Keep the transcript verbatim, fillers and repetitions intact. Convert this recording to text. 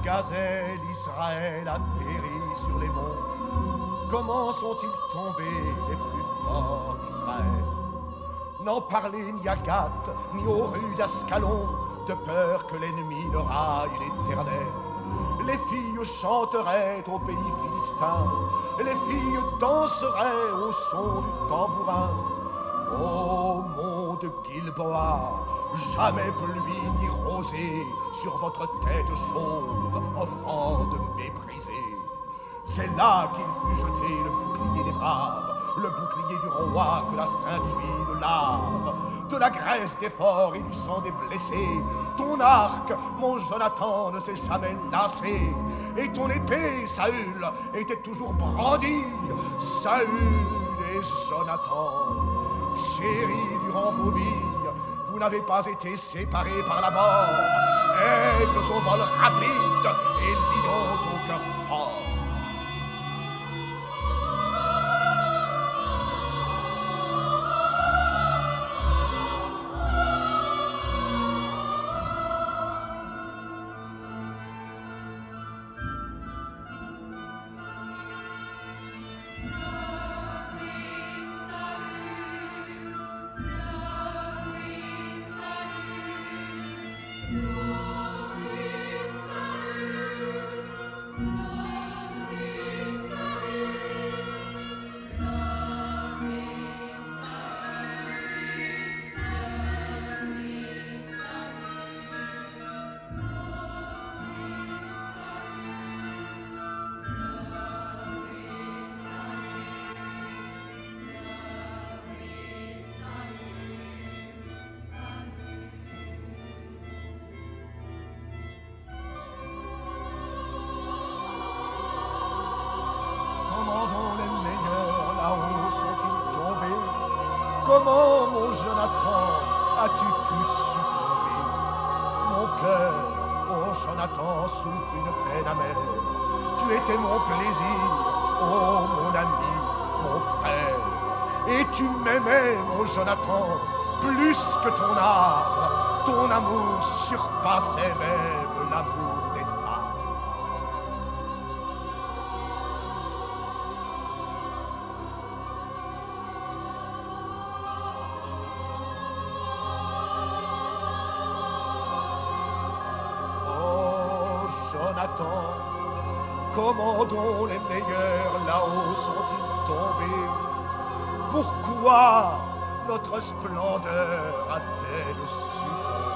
gazelle, Israël a péri sur les monts. Comment sont-ils tombés les plus forts d'Israël? N'en parlez ni à Gath, ni aux rues d'Ascalon, de peur que l'ennemi ne raille l'Éternel. Les filles chanteraient au pays philistin, les filles danseraient au son du tambourin. Ô mont de Gilboa, jamais pluie ni rosée sur votre tête chauve, offrande méprisée. C'est là qu'il fut jeté le bouclier des braves, le bouclier du roi que la sainte huile lave. De la graisse des forts et du sang des blessés, ton arc, mon Jonathan, ne s'est jamais lassé. Et ton épée, Saül, était toujours brandie. Saül et Jonathan, chéris durant vos vies, vous n'avez pas été séparés par la mort. Aigles au vol rapide et lions au cœur fort. Comment, mon Jonathan, as-tu pu succomber? Mon cœur, mon Jonathan, souffre une peine amère. Tu étais mon plaisir, oh mon ami, mon frère. Et tu m'aimais, mon Jonathan, plus que ton âme. Ton amour surpassait même l'amour des femmes. Jonathan, comment donc les meilleurs là-haut sont-ils tombés? Pourquoi notre splendeur a-t-elle succombé?